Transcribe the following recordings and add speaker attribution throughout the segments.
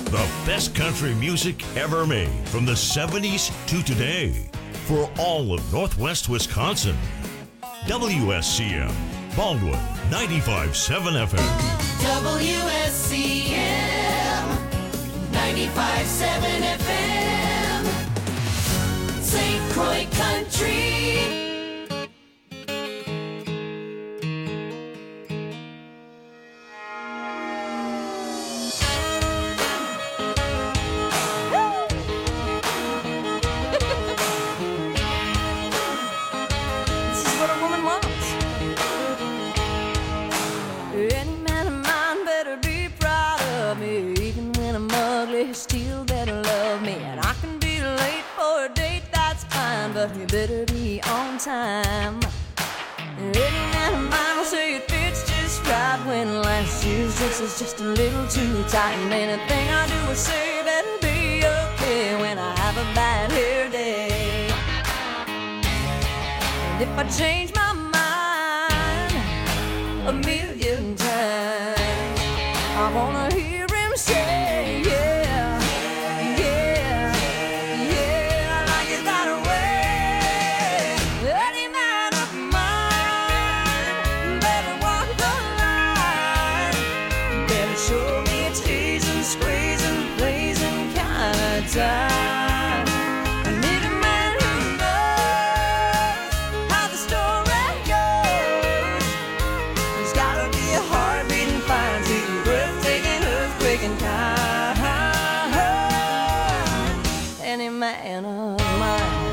Speaker 1: The best country music ever made from the 70s to today for all of Northwest Wisconsin. WSCM, Baldwin, 95.7 FM.
Speaker 2: WSCM, 95.7 FM, St. Croix Country.
Speaker 3: Still better love me, and I can be late for a date, that's fine, but you better be on time. Any man of mine will say it fits just right when last year's dress is just a little too tight, and anything I do or say better be okay when I have a bad hair day. And if I change my mind a million times, I wanna hear him say, yeah. I need a man who knows how the story goes. There's gotta be a heartbeat and fine, sweet, breathtaking, earthquaking kind. Any man of mine.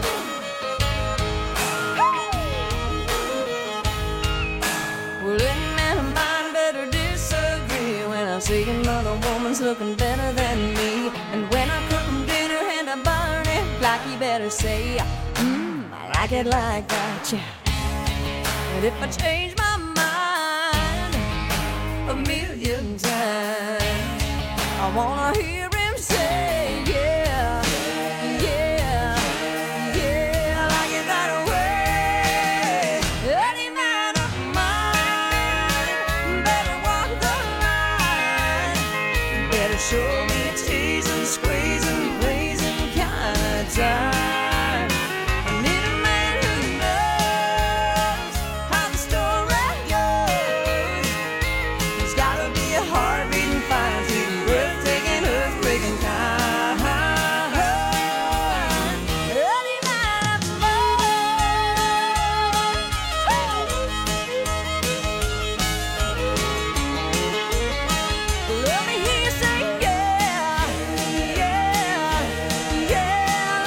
Speaker 3: Well, any man of mine better disagree when I see another woman's looking better than me, and when I cook burn it like you better say, I like it like that, yeah. And if I change my mind a million times, I wanna hear him say, yeah, yeah, yeah, I like it that way. Any man of mine better walk the line, better show me a tease and squeeze and time. I need a man who knows how the story goes. There's gotta be a heartbeat and fine, sweet, breathtaking, earthquaking kind. Any man of mine. Let me hear you say, yeah, yeah, yeah.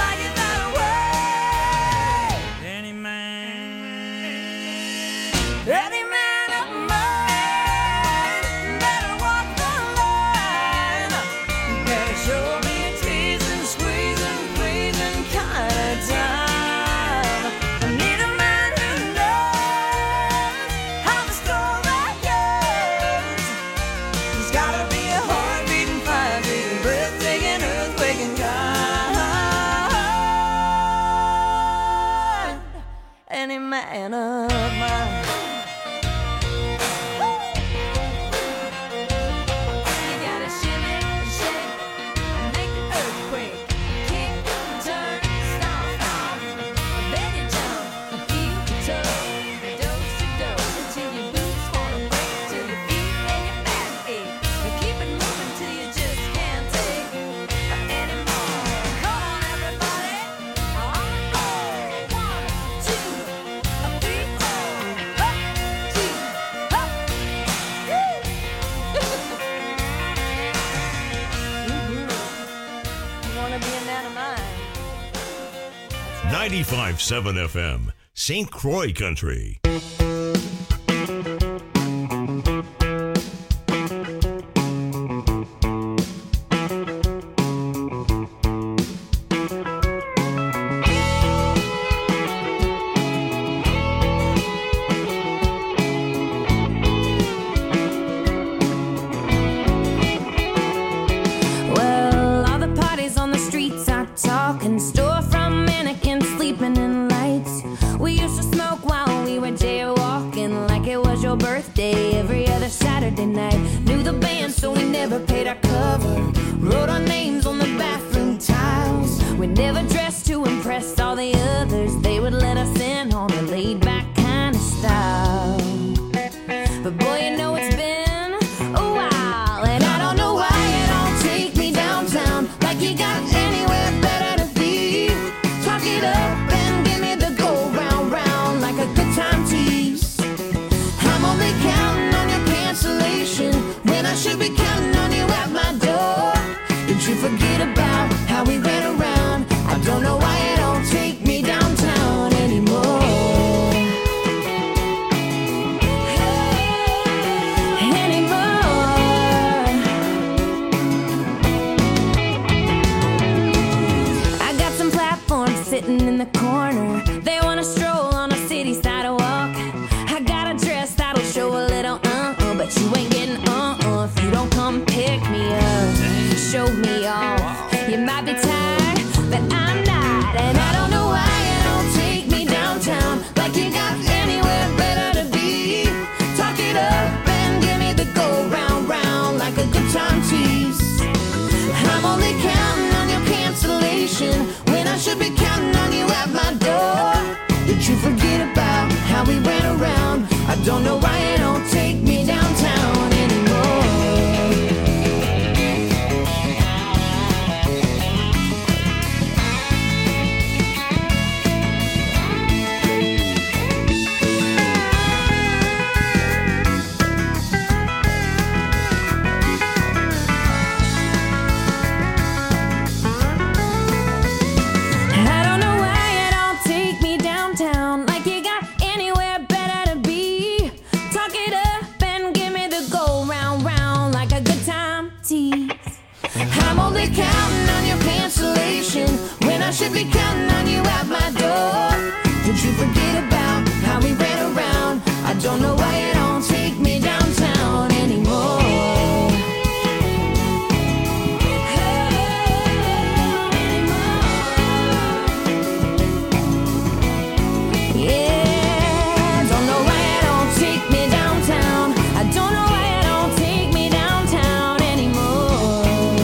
Speaker 3: Any man of mine better walk the line, better show me a teasing, squeezing, pleasing kind of time. I need a man who knows how the story goes. There's gotta be a heartbeating, fire beating, breathtaking, earthquaking kind. Any man of mine. Be a man of mine.
Speaker 1: 95.7 FM, St. Croix Country.
Speaker 4: Talking storefront mannequins sleeping in lights. We used to smoke while we were jaywalking like it was your birthday every other Saturday night. Knew the band so we never paid our cover. wrote our names on the bathroom tiles. We never dressed to impress all the others. They would let us in on a laid-back kind of style. But boy, you know it's been a while, and I don't know why you don't take me downtown like you got anywhere better to be. Talk it up and give me the go round round like a good time tease. I'm only counting on your cancellation when I should be counting on you at my door. Did you forget about how we ran around? I don't know why you don't take me downtown anymore. Sitting in the corner, they wanna stroll on a city sidewalk. I got a dress that'll show a little but you ain't getting if you don't come pick me up, show me off. You might be tired, but I'm not, and I don't know why you don't take me downtown like you got anywhere better to be. Talk it up and give me the go round round like a good time tease. I'm only counting on your cancellation when I should be counting on you at my door. Did you forget about how we ran around? I don't know why you don't take me downtown anymore. Counting on your cancellation when I should be counting on you at my door. Did you forget about how we ran around? I don't know why you don't take me downtown anymore. Yeah, don't know why you don't take me downtown. I don't know why you don't take me downtown anymore.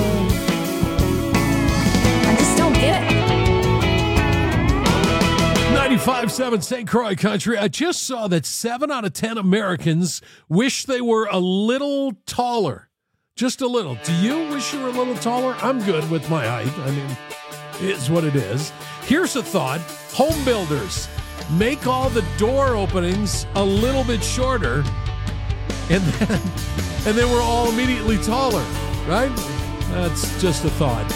Speaker 5: 95.7 St. Croix Country. I just saw that 7 out of 10 Americans wish they were a little taller. Just a little. Do you wish you were a little taller? I'm good with my height. I mean, it's what it is. Here's a thought. Home builders, make all the door openings a little bit shorter, and then we're all immediately taller, right? That's just a thought.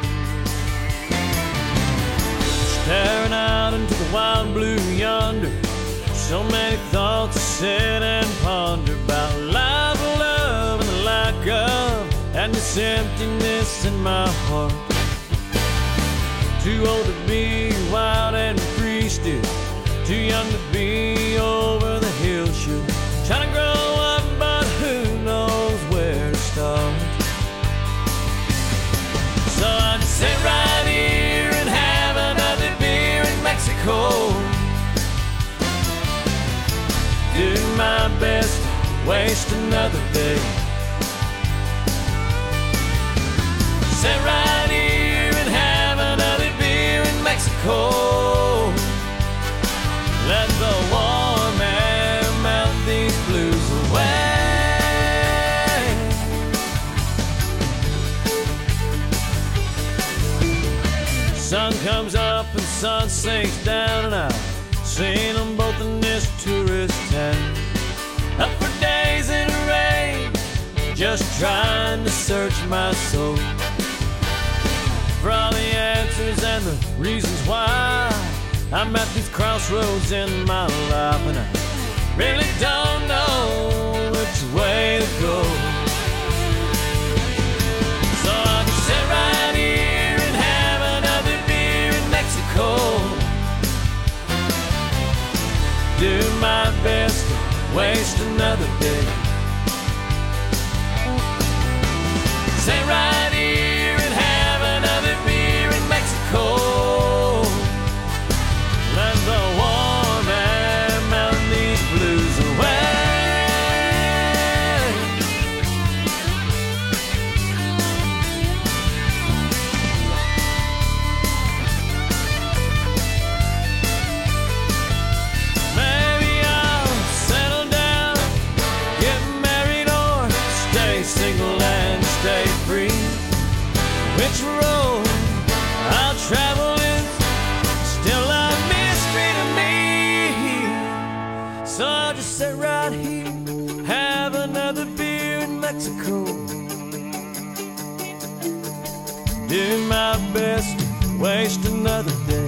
Speaker 6: Staring out into the wild blue yonder, so many thoughts to sit and ponder about life, love, and the lack of, and this emptiness in my heart. Too old to be wild and free still, too young to be over the hill shoot. Trying to grow up, but who knows where to start. So I just sit right here and have another beer in Mexico. Do my best to waste another day. Sit right here and have another beer in Mexico. Let the warm air melt these blues away. Sun comes up and sun sinks down, and I've seen them both in this tourist town. Up for days in the rain, just trying to search my soul for all the answers and the reasons why I'm at these crossroads in my life, and I really don't know which way to go. So I can sit right here and have another beer in Mexico. Do my best to waste another day. Sit right here and have another beer in Mexico. Let the warm air melt these blues away. So I'll just sit right here, have another beer in Mexico. Doing my best to waste another day.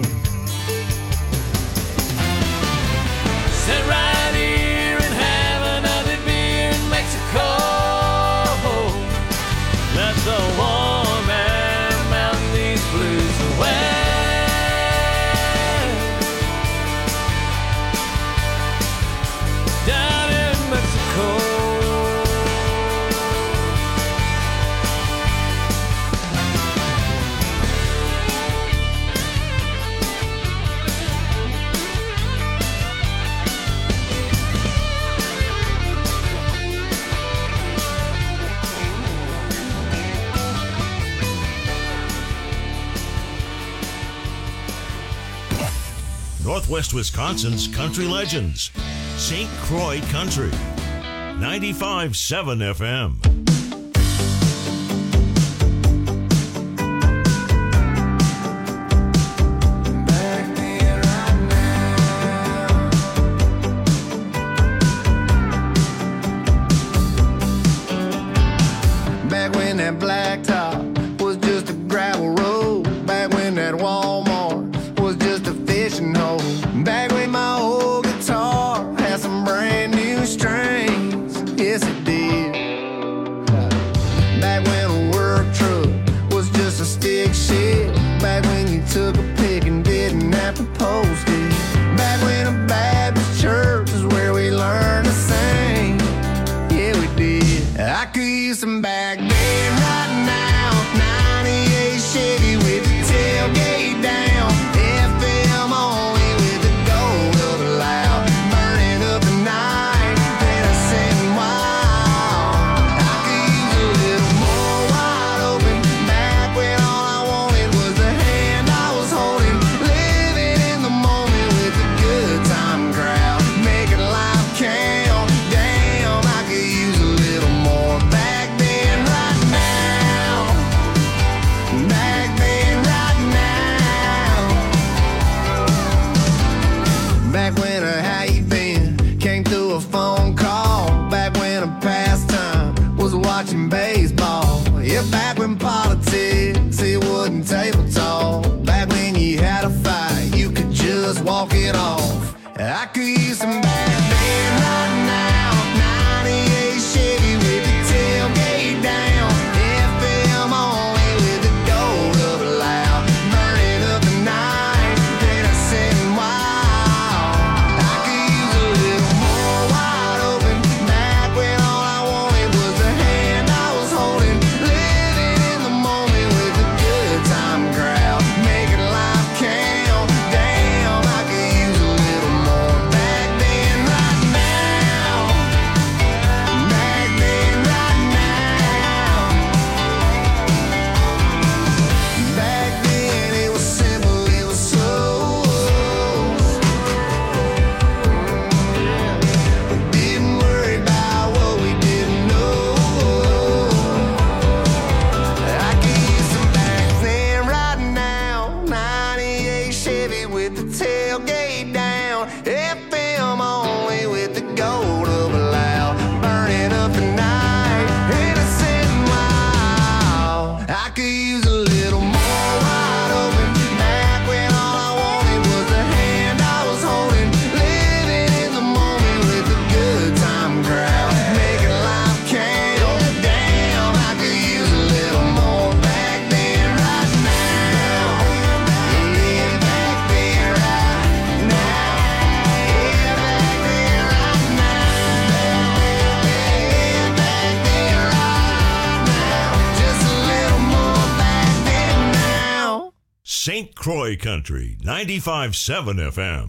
Speaker 6: Sit right here and have another beer in Mexico. Let the warm air melt these blues away. Down in Mexico.
Speaker 1: Northwest Wisconsin's country legends. St. Croix Country. 95.7 FM.
Speaker 7: Back when that blacktop was just a gravel road. Back when that Walmart was just a fishing hole. Back when my old guitar had some brand new strings. Yes, it did. Back when a work truck was just a stick shift. Back when you took a pic and didn't have to post it. Back when a Baptist church is where we learned to sing. Yeah, we did. I could use some back then right now. 98 Chevy with the tailgate down. FM only with the gold of the loud. Burning up the night, then I sitting wild. I could use a little more wide open. Back when all I wanted was the hand I was holding. Living in the moment with the good time crowd. Making life count. Damn, I could use a little more back then right now. Back then right now. Back when a how you been came through a phone call. Back when a pastime was watching baseball. Yeah, back when politics, it wasn't table talk. Back when you had a fight, you could just walk it off. I could use some back then right now. 98 Chevy with the tailgate down. FM only with the gold of the loud. Burning up the night, then I sitting wild. I could use a little more wide open. Back when all I wanted was the hand I was holding. Living in the moment with the good time crowd. Making life count. Damn, I could use a little more back then right now. Back then right now. Back then it was simple, it was slow. Didn't worry about what we didn't know. I could use some back then right now. 98 Chevy with the tailgate down. FM only with the gold of a loud. Burning up the night, innocent and wild. I could use a little more wide open. Back when all I wanted was the hand I was holding. Living in the moment with the good time crowd. Making life count. Damn, I could use a little more back then right now. Yeah, back then right now. Yeah, back then right now. Yeah, back then right now. Just a little more back then now.
Speaker 1: St. Croix Country. 95.7 FM.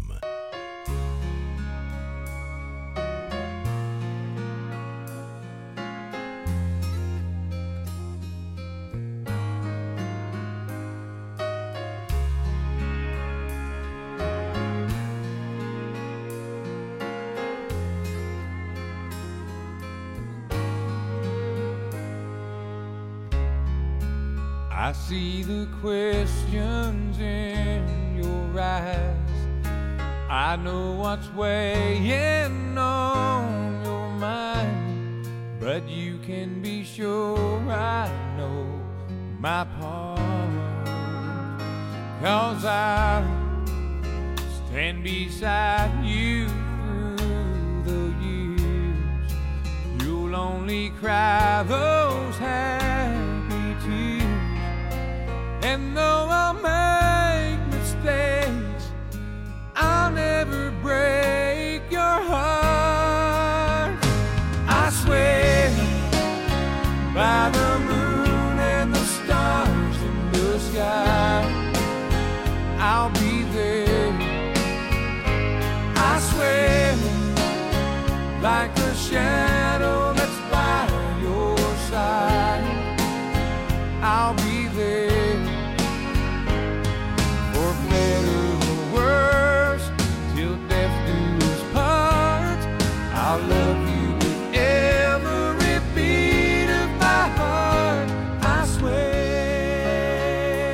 Speaker 8: I see the questions in your eyes. I know what's weighing can be sure I know my part, 'cause I'll stand beside you through the years. You'll only cry those happy tears, and though I'll make mistakes, I'll never break your heart. I swear by the moon and the stars in the sky, I'll be there. I swear like a shadow that's by your side, I'll be there. For better or worse, till death do us part, I'll love you with every beat of my heart. I swear.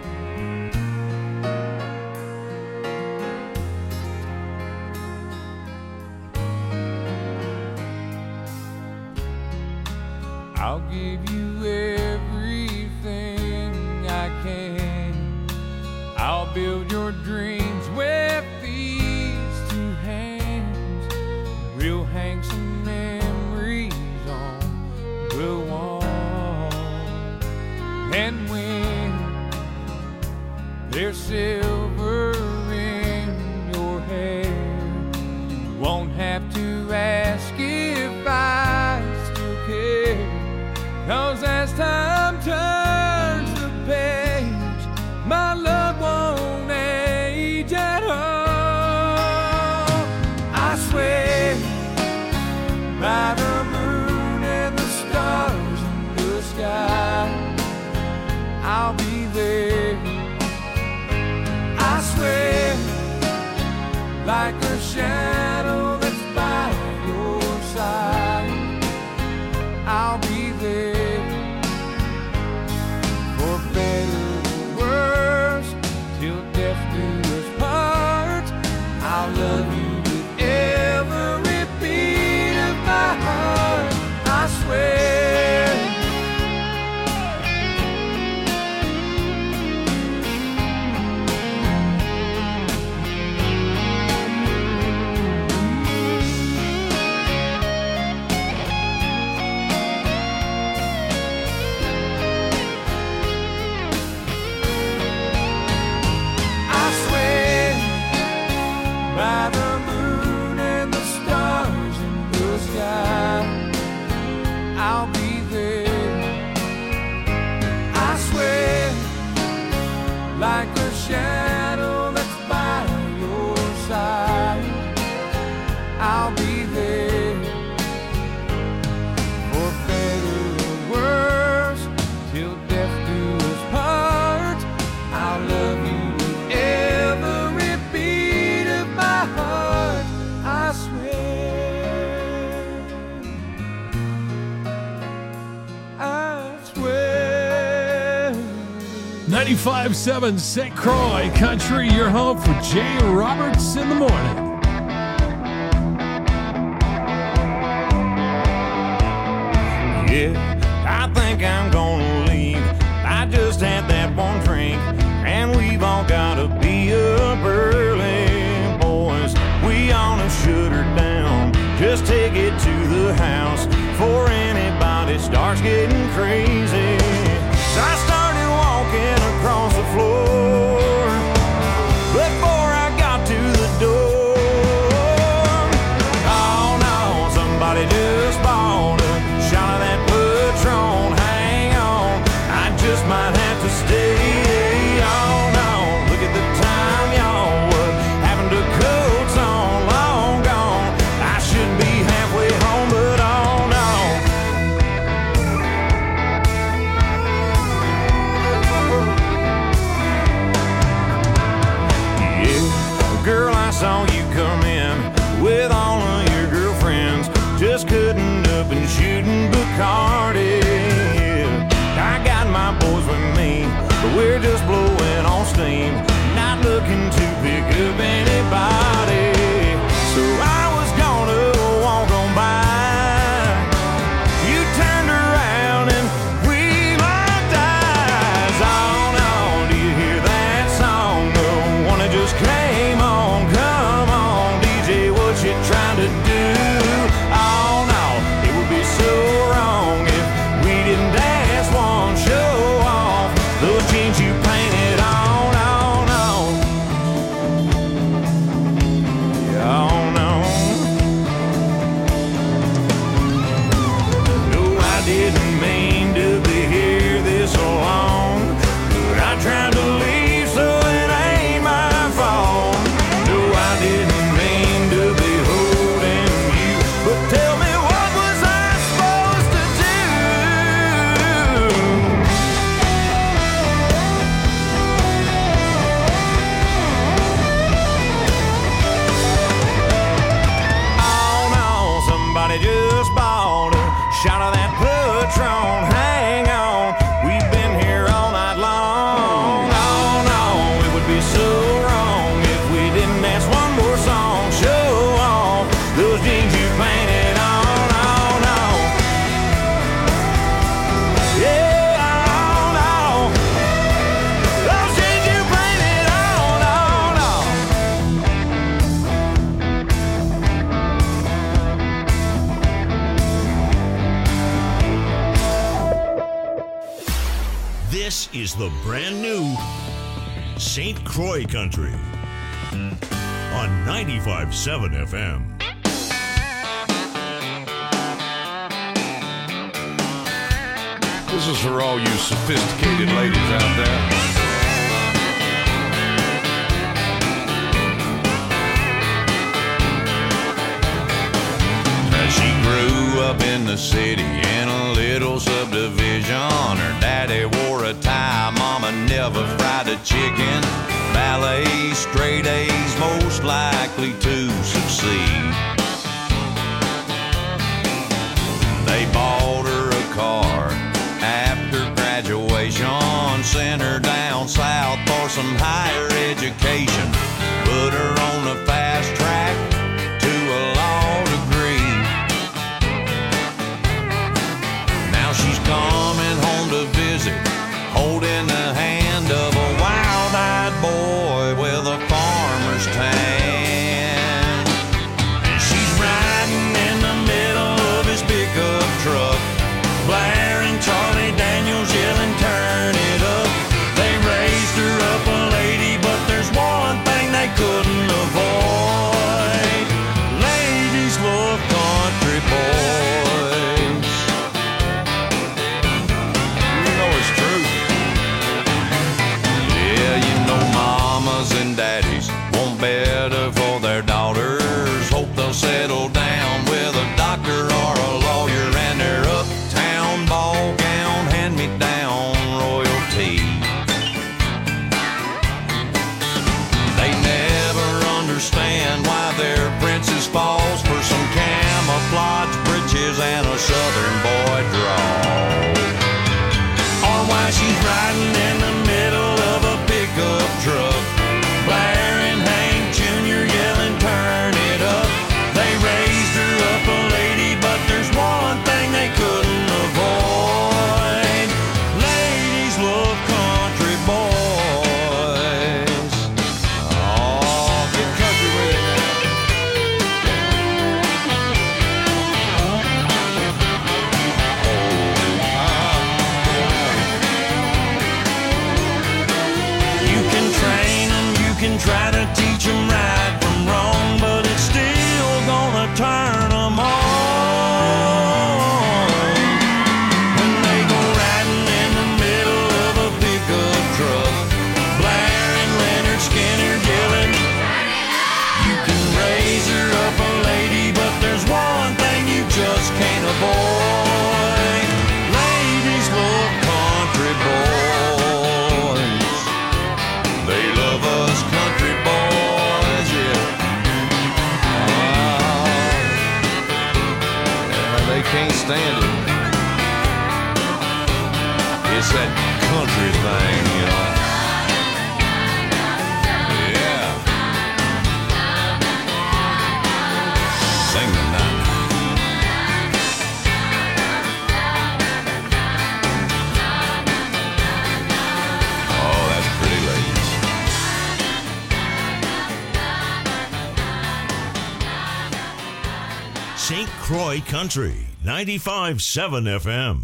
Speaker 8: I'll give you everything I can. I'll build your dreams with these two hands. We'll hang some memories on the wall, and when there's silver in your hair, you won't have to ask if I still care. 'Cause as time turns the page, my love won't age at all. I swear by the moon and the stars in the sky, I'll be there. I swear like a shadow that's by your side, I'll be there. For better or worse, till death do us part, I'll love you with every beat of my heart. I swear. I swear by the moon and the stars in the sky, I'll be there. I swear like a shadow that's by your side, I'll be there. For better or worse, till death do us part, I'll love you with every beat of my heart. I swear. I swear.
Speaker 5: 95.7 St. Croix Country, your home for Jay Roberts in the morning.
Speaker 6: Yeah, I think I'm gonna leave. I just had that one drink, and we've all gotta be up early. Boys, we ought to shut her down. Just take it to the house before anybody starts getting crazy. So I started walking across the floor before I got to the door. Oh no, somebody just bought a shot of that Patron. Hang on, I just might have to stay. Oh no, look at the time, y'all. What happened to coats on? Long gone. I should be halfway home, but oh no. Yeah, girl, I saw you come in with all of your girlfriends, just cutting up and shooting Bacardi. Yeah, I got my boys with me, but we're just blowing on steam, not looking to pick up anybody. So I was gonna walk on by. You turned painted on, on, on. Yeah, on, on. Those jeans you painted on, on, on.
Speaker 1: This is the brand new St. Croix Country on 95.7 FM.
Speaker 8: This is for all you sophisticated ladies out there. She grew up in the city in a little subdivision. Her daddy wore a tie, mama never fried a chicken. Ballet, straight A's, most likely to succeed. They bought her a car after graduation, sent her down south for some higher education, put her on the fast track to a law degree. Now she's coming home to visit, holding the hand of a wild-eyed boy with a farmer's tan. And she's riding in the middle of his pickup truck, blaring Charlie Daniels, yelling, turn it up. They raised her up a lady, but there's one thing they couldn't avoid. Ladies love country boys. You know it's true. Yeah, you know mamas and daddies want better for their daughters. Hope they'll settle down with a doctor or a lawyer, and their uptown ball gown hand-me-down royalty. They never understand why their princess falls for some camouflage breeches and a southern boy draw, or why she's riding in the middle of a pickup truck, blaring Hank Jr., yelling, turn it up. They raised her up a lady, but there's one thing they couldn't avoid. Ladies love country boys. Oh, get country with it now. You can train them, you can try to teach them right from wrong, but it's still gonna turn them on. When they go riding in the middle of a pickup truck, blaring Leonard Skinner, yelling, you can raise her up a lady, but there's one thing you just can't avoid. Ladies love country boys. They love us country boys, yeah. Yeah, they can't stand it. It's that country thing, you know. Yeah. Sing the night. Oh, that's pretty, ladies.
Speaker 1: St. Croix Country, 95.7 FM.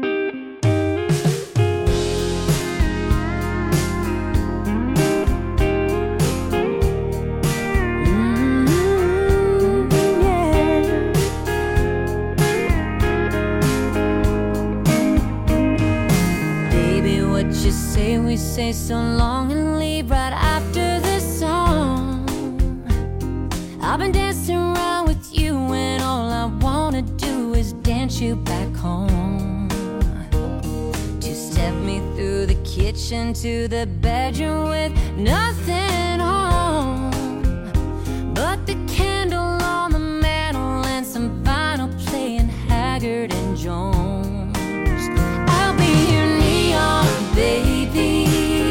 Speaker 4: Baby, what you say, we say so long and leave right after this song. I've been dancing around with you and all I wanna do is dance you back home. Two-step me through the kitchen to the bedroom with nothing on but the candle on the mantle and some vinyl playing Haggard and Jones. I'll be your neon baby,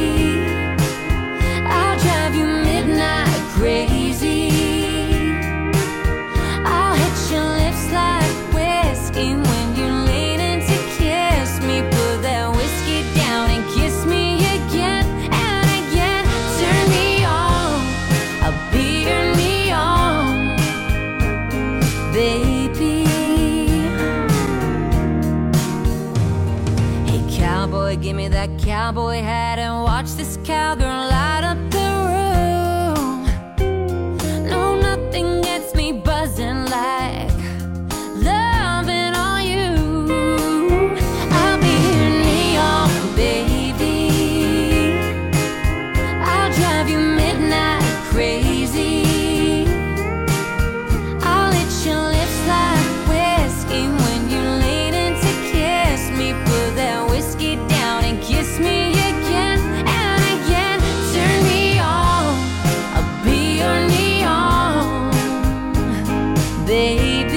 Speaker 4: I'll drive you midnight crazy, I'll hit you baby. Hey, cowboy, give me that cowboy hat and watch this cowgirl light up the room. No, nothing gets me buzzing like loving on you. I'll be your neon baby. I'll drive you midnight crazy. I'll hit your lips like whiskey when you lean in to kiss me. Put that whiskey down and kiss me again and again. Turn me on, I'll be your neon baby.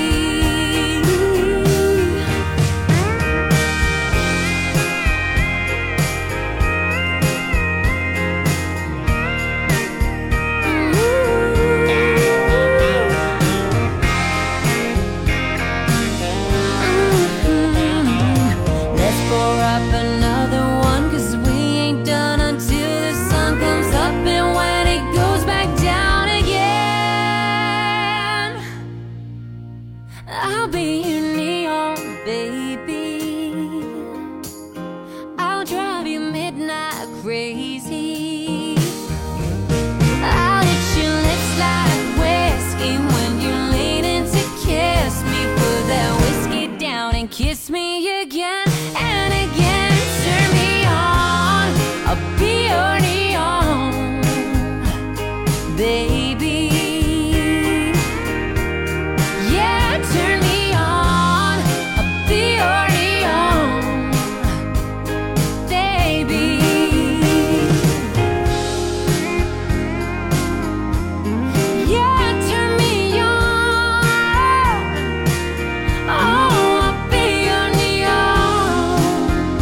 Speaker 4: Let's pour up another one, 'cause we ain't done until the sun comes up and when it goes back down again. I'll be your neon baby. I'll drive you midnight crazy. I'll hit your lips like whiskey when you lean in to kiss me. Put that whiskey down and kiss me again and again. Turn me on, I'll be your neon baby. Yeah, turn me on, I'll be your neon baby. Yeah, turn me on. Oh, I'll be your neon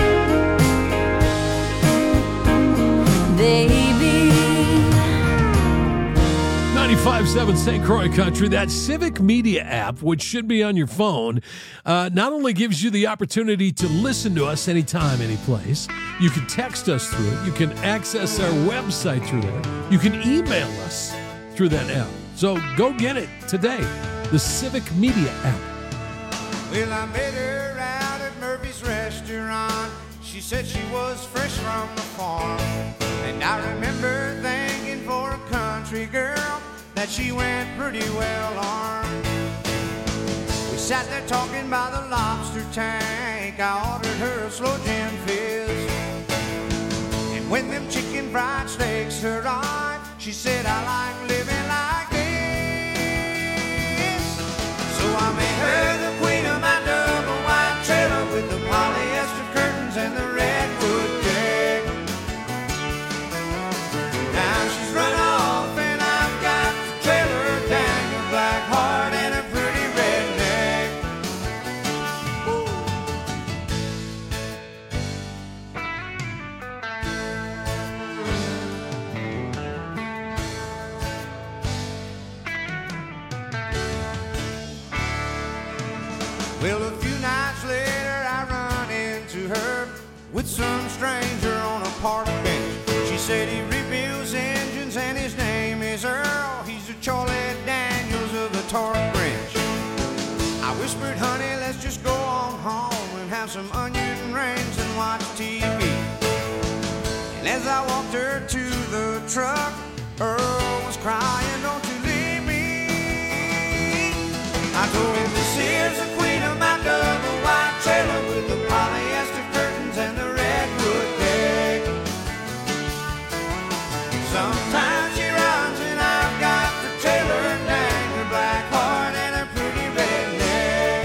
Speaker 4: baby.
Speaker 5: 95.7 St. Croix Country, that Civic Media app, which should be on your phone, not only gives you the opportunity to listen to us anytime, any place, you can text us through it, you can access our website through there, you can email us through that app. So go get it today, the Civic Media app.
Speaker 8: Well, I met her out at Murphy's restaurant. She said she was fresh from the farm. And I remember thinking for a country girl that she went pretty well armed. We sat there talking by the lobster tank. I ordered her a slow gin fizz. And when them chicken fried steaks arrived, she said, I like living like this. So I made her the queen of my double wide trailer with the polyester curtains and the redwood deck. Now she's run off and I've got the trailer, Daniel Blackheart, and a pretty redneck. Woo. Well, a few nights later, I run into her with some stranger on a park bench. She said he rebuilds engines and his name is Earl. He's a Charlie Daniels of the torque wrench. I whispered, honey, let's just go on home and have some onion rings and watch TV. And as I walked her to the truck, Earl was crying, don't you leave me. I told him, this is the queen of my double wide trailer with the polyester curtains and the redwood deck. Sometimes she runs and I've got the trailer, Daniel Blackheart, and a pretty redneck.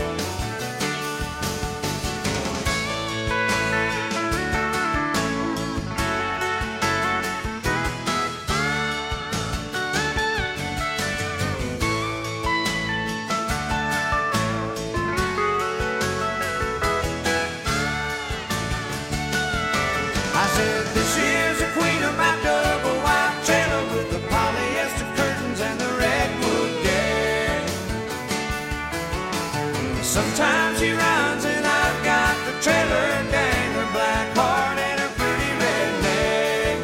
Speaker 8: I said, this is the queen of my double wide trailer with the polyester curtains and the redwood deck. Sometimes she runs and I've got the trailer, Daniel Blackheart, and a pretty redneck.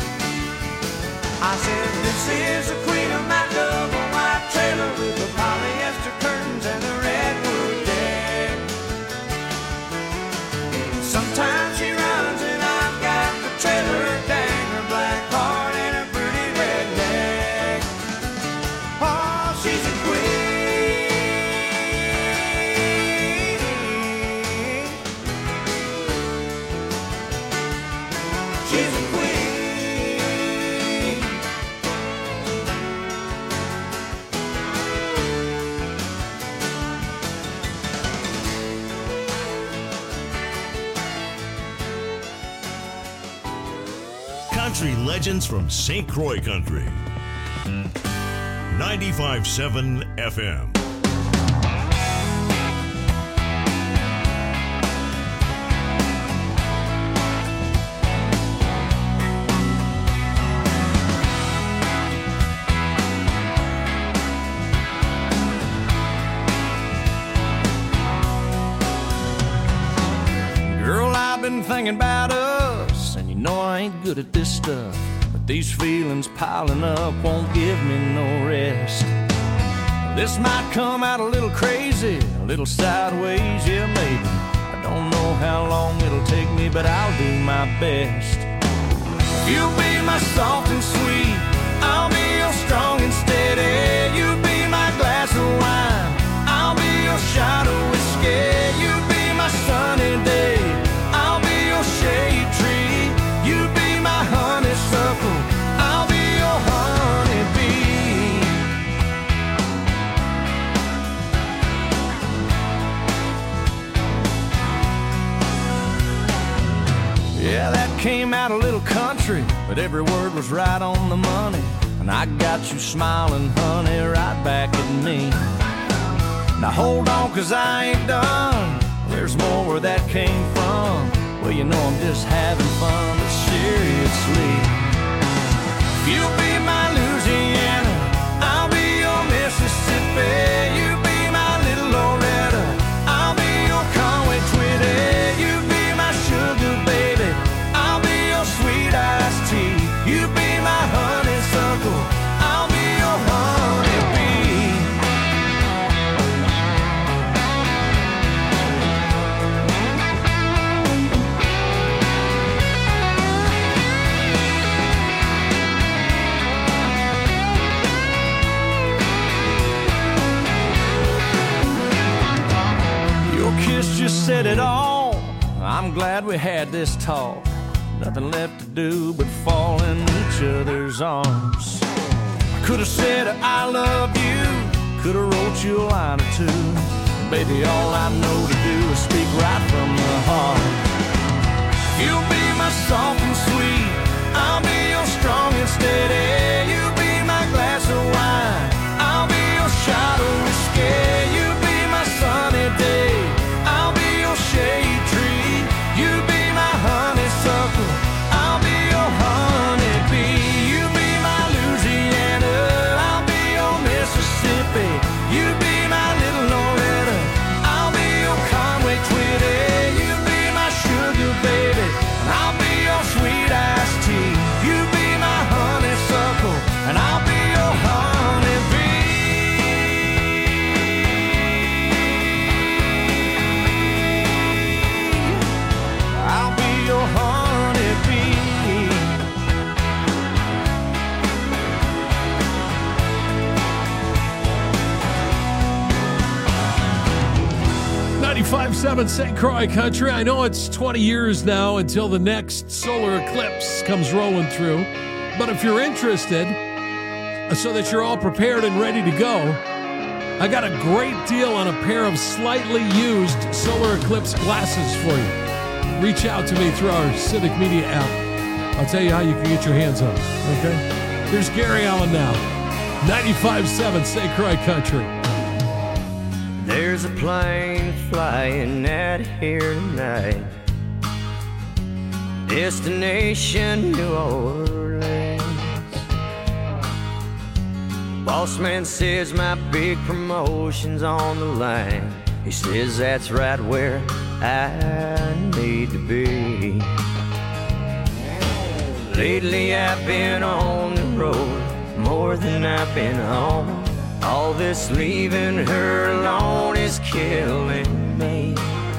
Speaker 8: I said, this is the queen of my double wide trailer with the polyester curtains and the
Speaker 1: country legends from St. Croix Country. 95.7 FM.
Speaker 6: Girl, I've been thinking about us, and you know I ain't good at this stuff, but these feelings piling up won't give me no rest. This might come out a little crazy, a little sideways, yeah maybe. I don't know how long it'll take me, but I'll do my best. You'll be my soft and sweet, I'll be your strong and steady. You be my glass of wine, I'll be your shot of whiskey. You be my sunny day, I'll be your shade tree. You be my honeysuckle, I'll be your honeybee. Yeah, that came out a little country, but every word was right on the money. And I got you smiling, honey, right back at me. Now hold on, 'cause I ain't done. There's more where that came from. Well, you know I'm just having fun, but seriously. You'll be my Louisiana, I'll be your Mississippi. You be my little Loretta, I'll be your Conway Twitty. You be my sugar baby, I'll be your sweet iced tea. You be my honeysuckle, I'll be your honeybee. Your kiss just said it all. I'm glad we had this talk. Nothing left to do but fall in each other's arms. I could have said I love you, could have wrote you a line or two. Baby, all I know to do is speak right from the heart. You'll be my soft and sweet, I'll be your strong and steady. You be my glass of wine, I'll be your shot of whiskey. You be my sunny day, I'll be your shade tree. You be my honeysuckle, I'll be your honeybee. You be my Louisiana, I'll be your Mississippi. You be my little Loretta, I'll be your Conway Twitty. You be my sugar baby, I'll be your sweet iced tea. You be my honeysuckle, and I'll be your honeybee. I'll be your honeybee.
Speaker 5: 95.7 St. Croix Country. I know it's 20 years now until the next solar eclipse comes rolling through. But if you're interested, so that you're all prepared and ready to go, I got a great deal on a pair of slightly used solar eclipse glasses for you. Reach out to me through our Civic Media app. I'll tell you how you can get your hands on them, okay? Here's Gary Allen now. 95.7 St. Croix Country.
Speaker 9: There's a plane flying out here tonight, destination New Orleans. Boss man says my big promotion's on the line. He says that's right where I need to be. Lately I've been on the road more than I've been home. All this leaving her alone is killing me.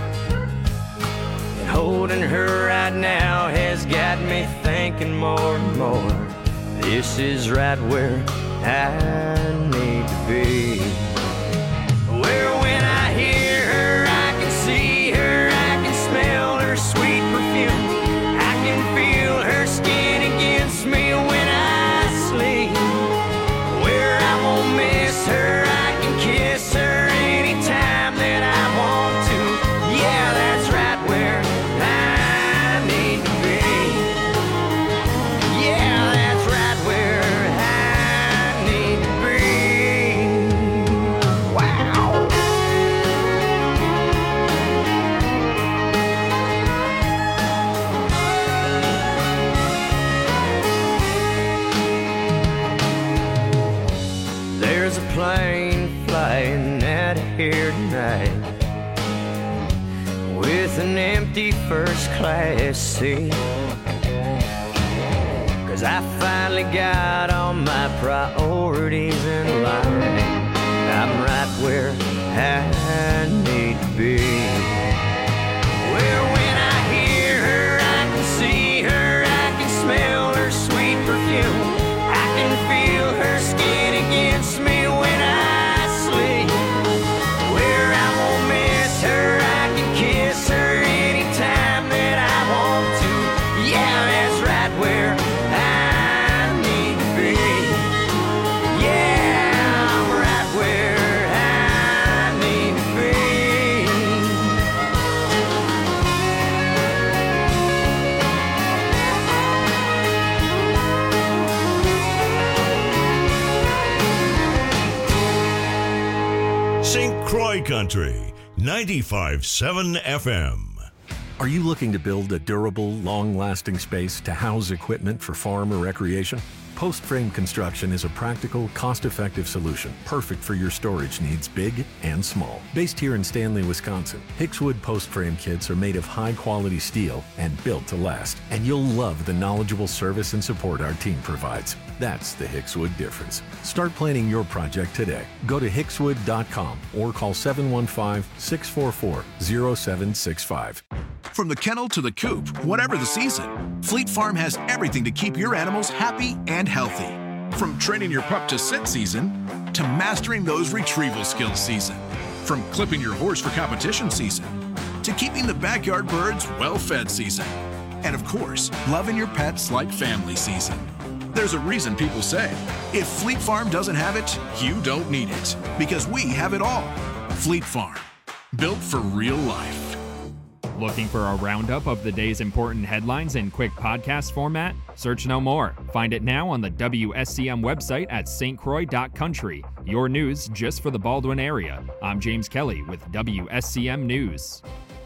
Speaker 9: And holding her right now has got me thinking more and more. This is right where I need to be. Where when I hear her, I can see her, I can smell her sweet perfume. I can feel her skin against me when I sleep. Where I won't miss her, I can kiss her anytime that I want to. Yeah, that's right where I need to be. night with an empty first-class seat. 'Cause I finally got all my priorities in line. I'm right where I need to be. Well, when I hear her, I can see her, I can smell her sweet perfume. I can feel her skin against me when I sleep. Where I won't miss her, I can kiss her anytime that I want to. Yeah, that's right where I need to be. Yeah, I'm right where I need to be.
Speaker 1: St. Croix Country, 95.7 FM.
Speaker 10: Are you looking to build a durable, long-lasting space to house equipment for farm or recreation? Post Frame Construction is a practical, cost-effective solution, perfect for your storage needs, big and small. Based here in Stanley, Wisconsin, Hickswood Post Frame kits are made of high-quality steel and built to last. And you'll love the knowledgeable service and support our team provides. That's the Hickswood difference. Start planning your project today. Go to hickswood.com or call 715-644-0765.
Speaker 11: From the kennel to the coop, whatever the season, Fleet Farm has everything to keep your animals happy and healthy. From training your pup to sit season, to mastering those retrieval skills season. From clipping your horse for competition season, to keeping the backyard birds well-fed season. And of course, loving your pets like family season. There's a reason people say, if Fleet Farm doesn't have it, you don't need it. Because we have it all. Fleet Farm, built for real life.
Speaker 12: Looking for a roundup of the day's important headlines in quick podcast format? Search no more. Find it now on the WSCM website at stcroix.country. Your news just for the Baldwin area. I'm James Kelly with WSCM News.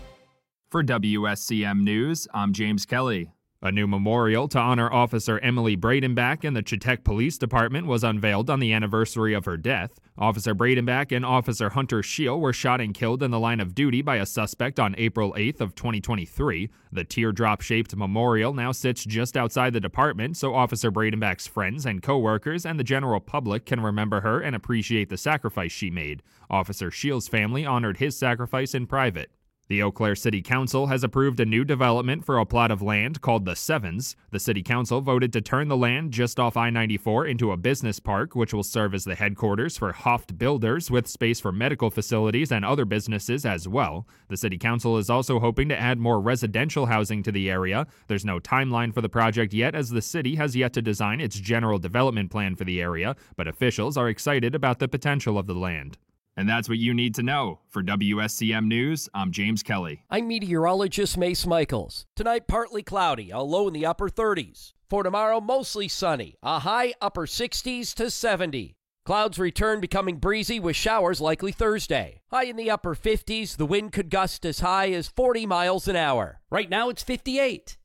Speaker 12: For WSCM News, I'm James Kelly. A new memorial to honor Officer Emily Bradenbach in the Chetek Police Department was unveiled on the anniversary of her death. Officer Bradenbach and Officer Hunter Scheel were shot and killed in the line of duty by a suspect on April 8th of 2023. The teardrop-shaped memorial now sits just outside the department so Officer Bradenbach's friends and co-workers and the general public can remember her and appreciate the sacrifice she made. Officer Scheel's family honored his sacrifice in private. The Eau Claire City Council has approved a new development for a plot of land called the Sevens. The City Council voted to turn the land just off I-94 into a business park, which will serve as the headquarters for Hoft Builders, with space for medical facilities and other businesses as well. The City Council is also hoping to add more residential housing to the area. There's no timeline for the project yet, as the city has yet to design its general development plan for the area, but officials are excited about the potential of the land. And that's what you need to know. For WSCM News, I'm James Kelly.
Speaker 13: I'm meteorologist Mace Michaels. Tonight, partly cloudy, a low in the upper 30s. For tomorrow, mostly sunny, a high upper 60s to 70. Clouds return, becoming breezy with showers likely Thursday. High in the upper 50s, the wind could gust as high as 40 miles an hour. Right now, it's 58.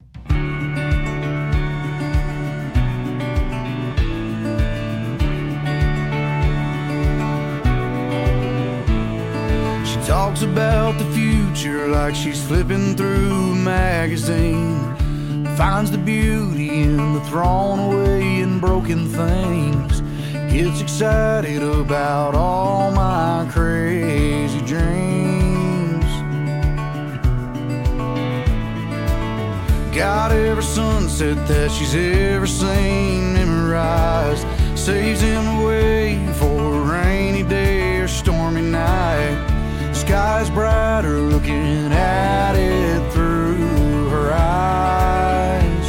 Speaker 14: Talks about the future like she's flipping through a magazine. Finds the beauty in the thrown away and broken things. Gets excited about all my crazy dreams. Got every sunset that she's ever seen memorized. Saves him away for a rainy day or stormy night. Sky's brighter looking at it through her eyes.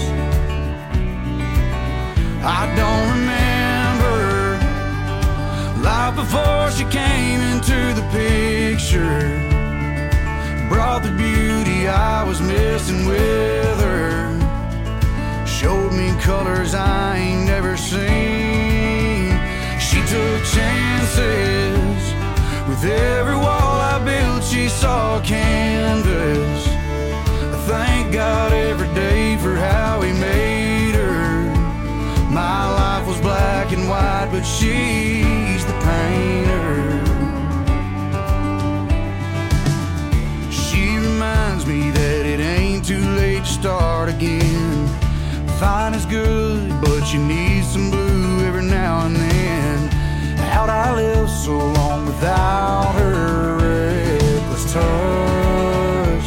Speaker 14: I don't remember life before she came into the picture. Brought the beauty I was missing with her. Showed me colors I ain't never seen. She took chances. With every wall I built, she saw a canvas. I thank God every day for how he made her. My life was black and white, but she's the painter. again. Fine is good, but you need some blue every now and then. How'd I live so long without her reckless touch?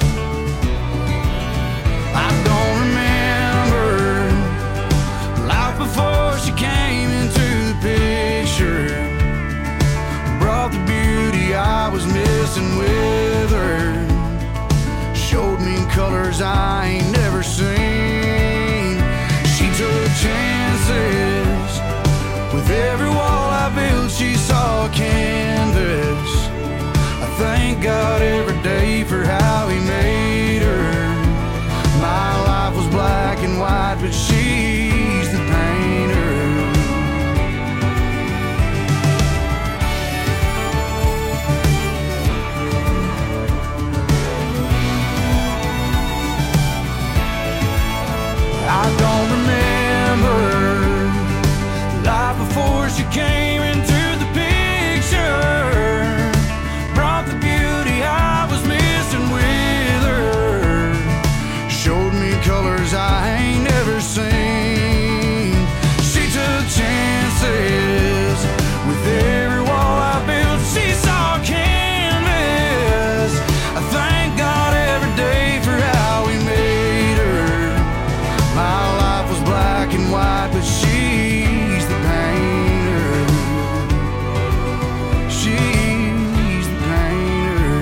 Speaker 14: I don't remember life before she came into the picture. Brought the beauty I was missing with her. Showed me colors I ain't never seen. She took chances. With every wall I built, she saw a canvas. I thank God every day for how he made her. My life was black and white, but she's the painter. I don't remember life before she came into the picture. Brought the beauty I was missing with her. Showed me colors I ain't never seen. She took chances. With every wall I built, she saw a canvas. I thank God every day for how he made her. My life was black and white, but she's the painter. She's the painter.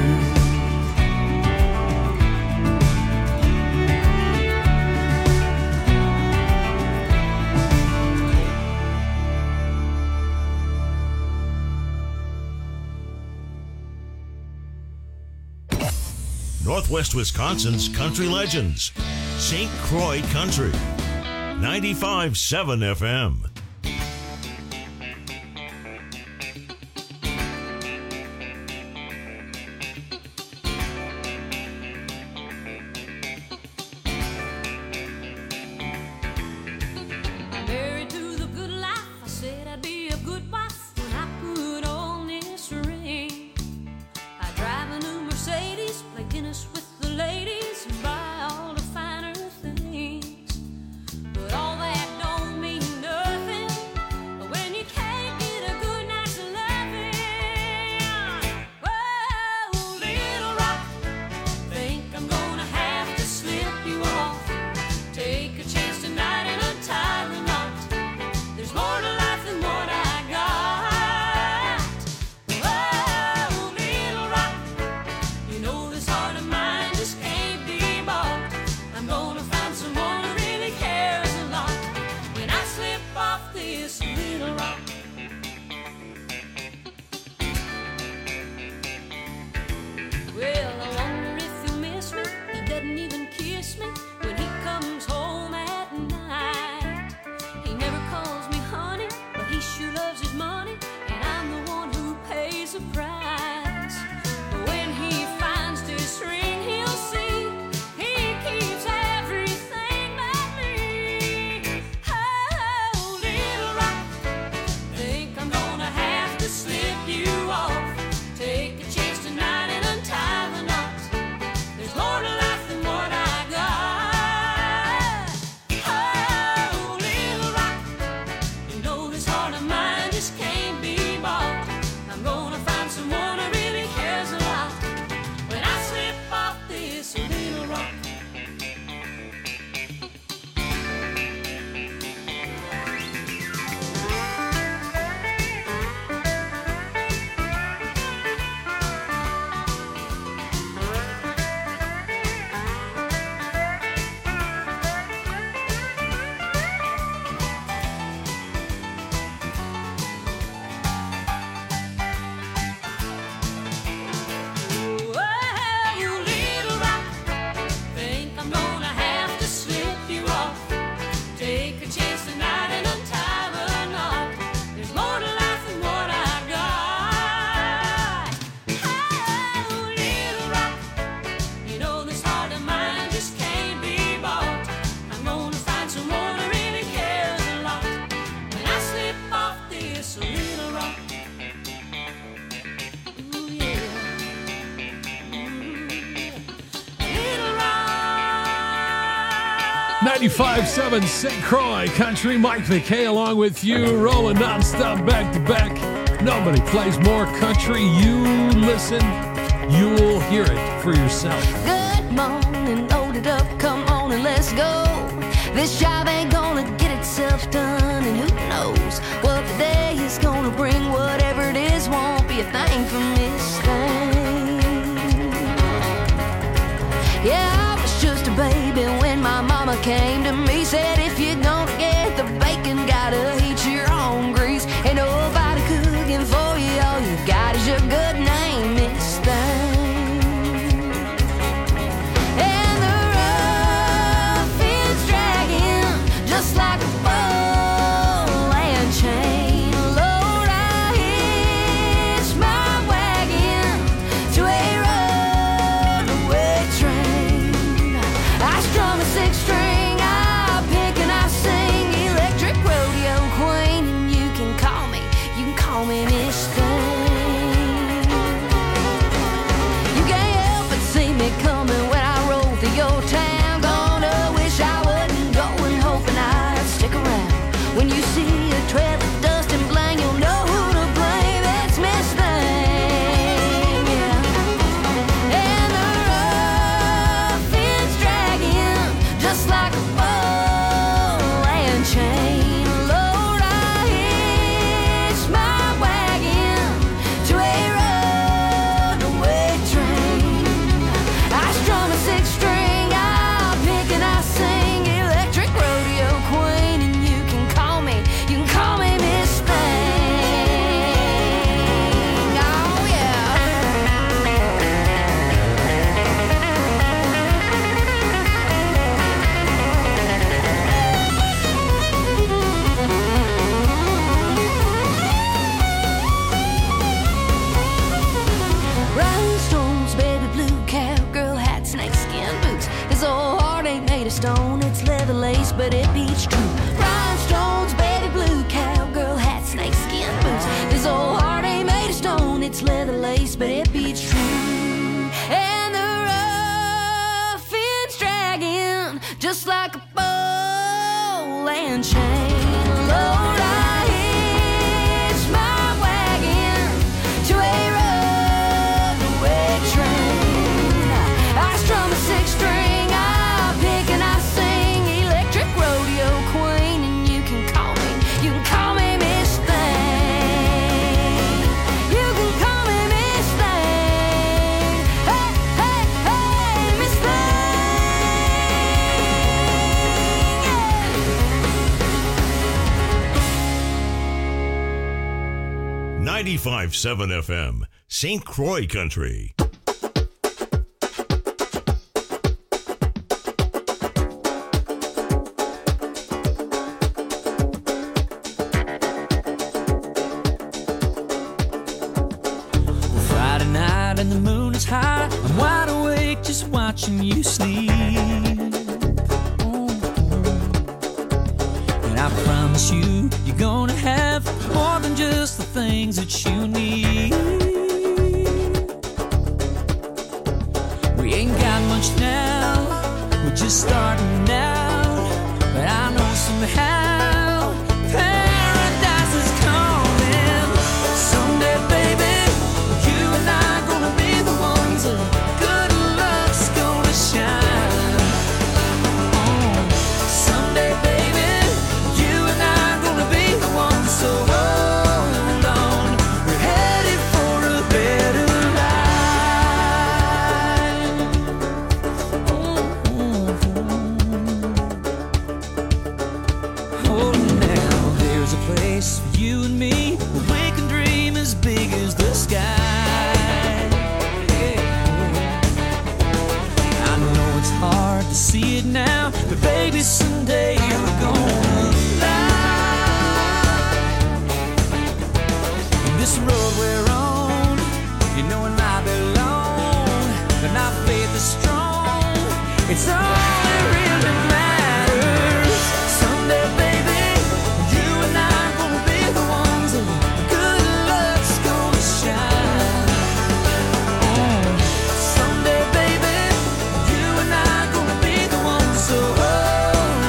Speaker 1: Northwest Wisconsin's country legends. St. Croix Country. 95.7 FM.
Speaker 4: Married to the good life, I said I'd be a good wife when I put on this ring. I drive a new Mercedes, play tennis with the ladies, and buy all the finer things. But all that don't mean nothing
Speaker 5: 95.7 St. Croix Country. Mike McKay along with you, rolling nonstop back to back. Nobody plays more country. You listen, you'll hear it for yourself.
Speaker 4: Good morning, load it up, come on and let's go. This job ain't gonna get itself done, and who knows what the day is gonna bring. Whatever it is won't be a thing from this thing. Yeah, I was just a baby when my mama came to me, said if you're gonna get the bacon, gotta heat your own grease. Ain't nobody cooking for you, all you got is your good name, Miss Thing. And the rough is dragging just like a ball and chain. Lord, I hitch my wagon to a runaway train. I strung a six-string, I pick and I sing, electric rodeo queen, and you can call me Miss Thing. You can't help but see me coming when I roll through your town. Gonna wish I wasn't going, hoping I'd stick around. When you see a trail of dust and blang, you'll know who to blame. It's Miss Thing, yeah. And the rough is dragging just like a ball and chain. Lord, I hitch my wagon to a runaway train. I strum a six-string, I pick and I sing, electric rodeo queen, and you can call me Miss Thing. Oh yeah. Rhinestones, baby blue, cowgirl hat, snakeskin boots. This old heart ain't made of stone, it's leather lace, but it beats true. Rhinestones, baby blue, cowgirl hat, snakeskin boots. This old heart ain't made of stone, it's leather lace, but it beats true. And the rough ends dragging just like a ball and chain. Lord, I hitch my wagon to a runaway train. I strum a six-string, I pick and I sing, electric rodeo queen, and you can call me Miss Thing. You can call me Miss Thing. Hey, hey, hey, Miss
Speaker 1: Thing. 95.7 FM, St. Croix Country.
Speaker 15: Friday night and the moon is high. I'm wide awake just watching you sleep. And I promise you, you're gonna have more than just the things that you need. We ain't got much now, we're just starting out. But I know somehow paradise is coming. Someday, baby, you and I gonna be the ones that good luck's gonna shine. Someday, baby, you and I gonna be the ones. So hold on, we're headed for a better life. Oh, now there's a place for you and me where we can dream as big as the sky. I know it's hard to see it now, but baby, someday we're gonna fly. This road we're on, you know it might be long, but our faith is strong. It's all that really matters. Someday, baby, you and I gonna be the ones that good luck's gonna shine. Someday, baby, you and I gonna be the ones. So hold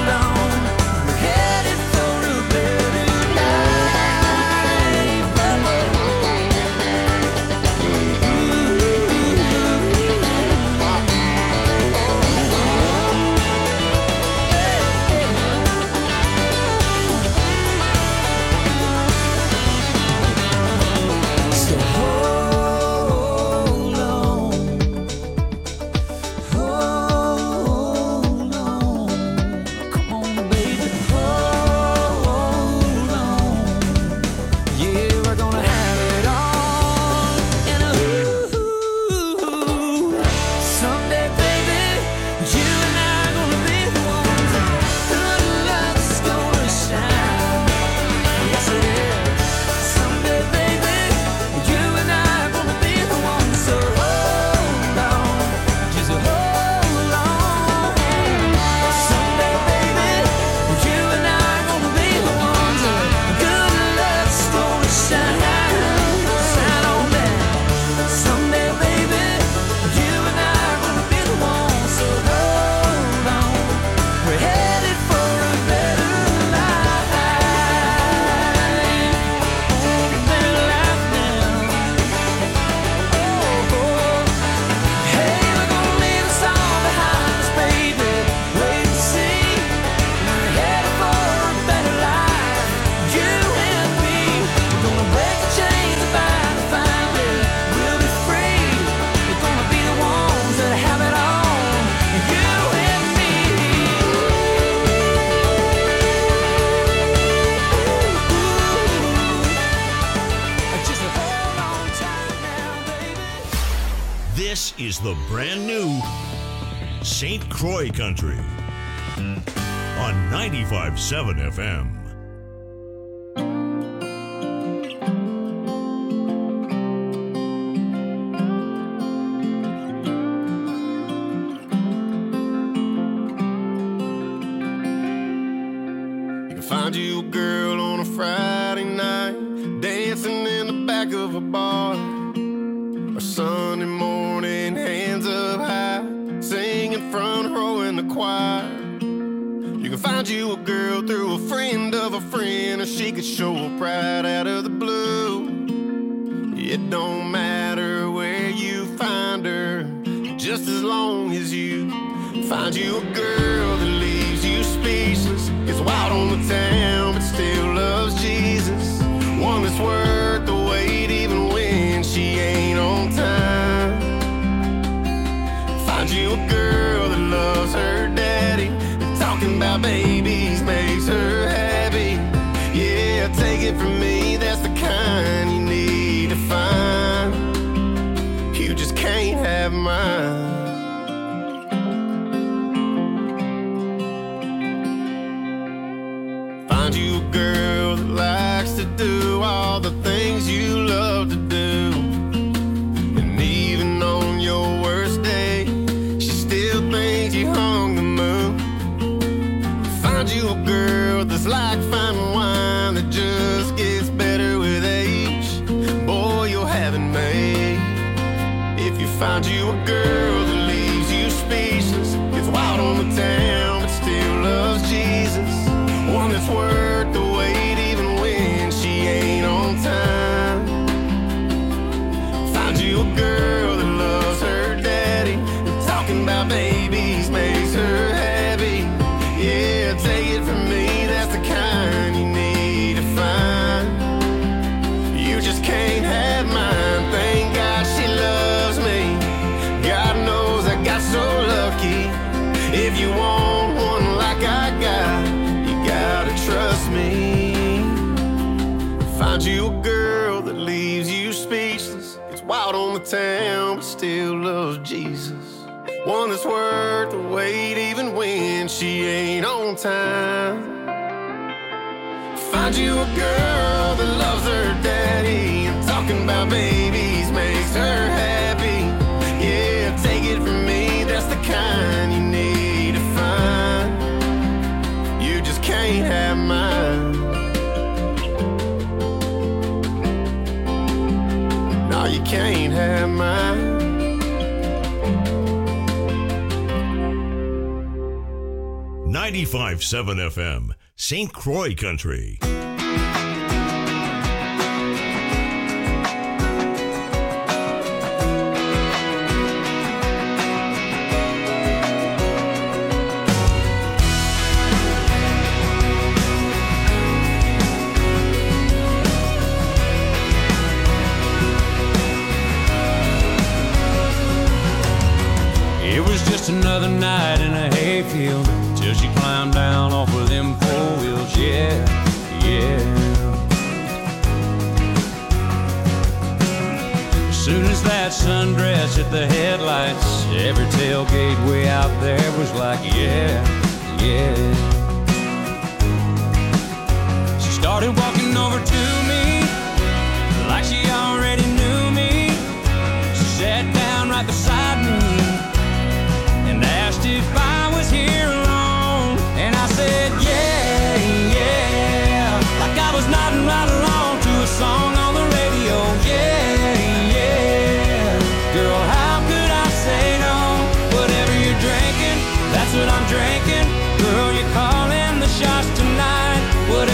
Speaker 1: This is the brand new St. Croix Country on 95.7 FM.
Speaker 7: Find you a girl on a Friday night, dancing in the back of a bar, or Sunday morning, hands up high, singing front row in the choir. You can find you a girl through a friend of a friend, or she could show up right out of the blue. It don't matter where you find her, just as long as you find you a girl that leaves you speechless, gets wild on the town but still loves Jesus, one that's worth the wait even when she ain't on time. Find you a girl that loves her daddy, and talking about babies makes her happy. Yeah, take it from me, that's the kind you need to find. You just can't have mine. Find you a girl that likes to do all the things you love to do, and even on your worst day, she still thinks you hung the moon. Find you a girl that's like fine wine that just gets better with age. Boy, you'll have it made. If you find you a girl that leaves you speechless, gets wild on the town but still loves Jesus, one that's worth the wait even when she ain't on time. Find you a girl that loves her daddy, and talking about babies makes her happy. Yeah, take it from me, that's the kind you need to find. You just can't have mine. Thank God she loves me. God knows I got so lucky. If you want one like I got, gotta trust me. Find you a girl that leaves you speechless, gets wild on the town but still loves Jesus, one that's worth the wait even when she ain't on time. Find you a girl that loves her daddy, and talking about babies makes her happy. Yeah, take it from me, that's the kind you need to find. You just can't have mine. No, you can't have mine.
Speaker 1: 95.7 FM, St. Croix Country.
Speaker 14: It was just another night in a hayfield till she climbed down off of them 4 wheels. Yeah, yeah. As soon as that sundress hit the headlights, every tailgate way out there was like, yeah, yeah. She started walking over to me like she already knew me. She sat down right beside me and asked if I was here alone, and I said yeah, yeah, like I was nodding right along to a song on the radio. Yeah, yeah, girl, how could I say no? Whatever you're drinking, that's what I'm drinking.